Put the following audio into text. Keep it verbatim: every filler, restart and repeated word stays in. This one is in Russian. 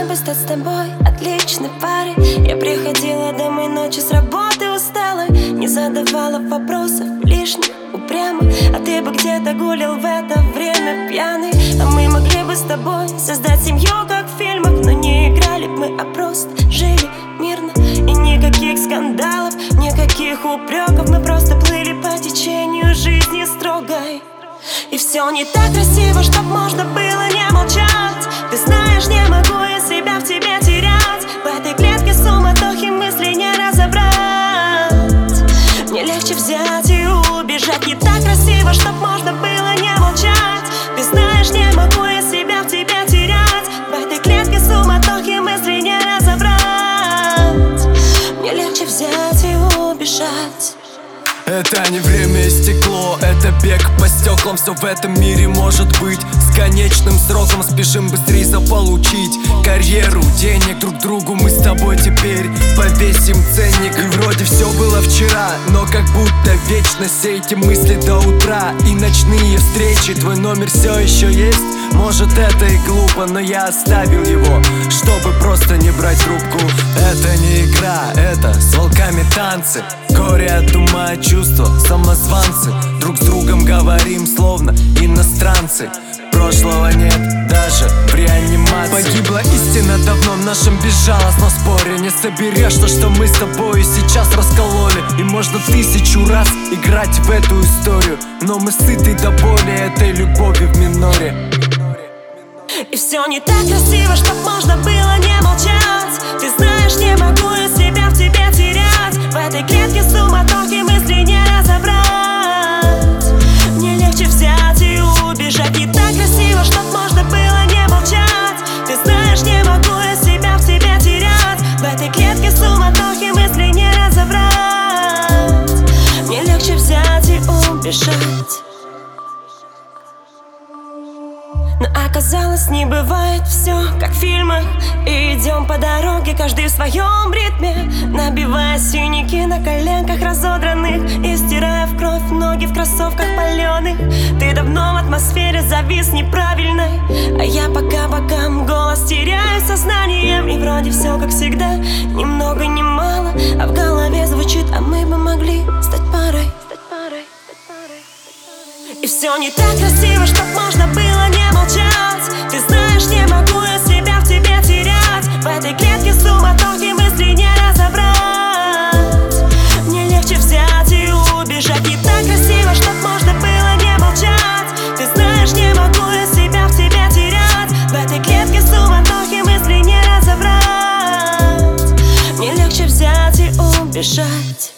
бы стать с тобой отличной парой. Я приходила домой ночью с работы усталой, не задавала вопросов лишних, упрямо. А ты бы где-то гулял в это время пьяный. А мы могли бы с тобой создать семью, как в фильмах. Но не играли бы мы, а просто жили мирно. И никаких скандалов, никаких упреков. Мы просто плыли по течению жизни строгой. И все не так красиво, чтоб можно было не молчать. Ты знаешь, не могу я себя в тебе терять. В этой клетке суматохи мысли не разобрать. Мне легче взять и убежать. Не так красиво, чтоб можно было не молчать. Ты знаешь, не могу я себя в тебе терять. В этой клетке суматохи мысли не разобрать. Мне легче взять и убежать. Это не время и стекло, это бег по стеклам. Все в этом мире может быть с конечным сроком. Спешим быстрее заполучить карьеру, денег. Друг другу мы с тобой теперь повесим ценник. И вроде все было вчера, но как будто вечно. Все эти мысли до утра и ночные встречи. Твой номер все еще есть? Может, это и глупо, но я оставил его, чтобы просто не брать трубку. Это не игра, это с волками танцы. Горе от ума, чувства, самозванцы. Друг с другом говорим, словно иностранцы. Прошлого нет даже в реанимации. Погибла истина давно в нашем безжалостном споре. Не соберешь то, что мы с тобой сейчас раскололи. И можно тысячу раз играть в эту историю, но мы сыты до боли этой любови в миноре. И все не так красиво, чтоб можно было не молчать. Ты знаешь, не могу я себя в тебе терять. В этой клетке суматохи мысли не разобрать. Мне легче взять и убежать. Не так красиво, чтоб можно было не молчать. Ты знаешь, не могу я себя в тебе терять. В этой клетке суматохи мысли не разобрать. Мне легче взять и убежать. Но оказалось, не бывает все, как в фильмах. И идем по дороге, каждый в своем ритме, набивая синяки на коленках разодранных и стирая в кровь ноги в кроссовках паленых. Ты давно в атмосфере завис неправильной, а я пока бокам голос теряю сознанием. И вроде все как всегда, ни много ни мало, а в голове звучит: а мы бы могли стать парой. И все не так красиво, чтоб можно было не молчать. Ты знаешь, не могу я себя в тебе терять. В этой клетке суматохи мысли не разобрать. Мне легче взять и убежать. Не так красиво, чтоб можно было не молчать. Ты знаешь, не могу я себя в тебе терять. В этой клетке суматохи мысли не разобрать. Мне легче взять и убежать.